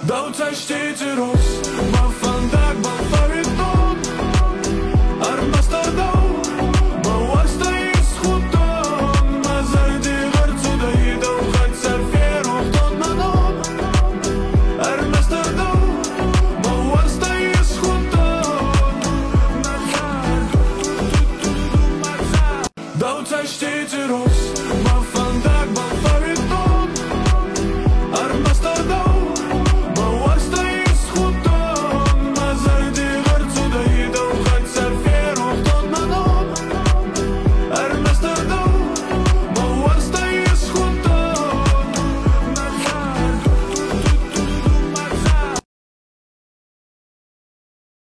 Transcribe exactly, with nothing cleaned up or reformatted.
Dau ți știi ros, ma fan dag, ma farit non Armastar dau, ma wasta yischuton Ma zardi gharzu dayda u khad sarfir uqtot manon Armastar dau, ma wasta yischuton Dau ți știi ros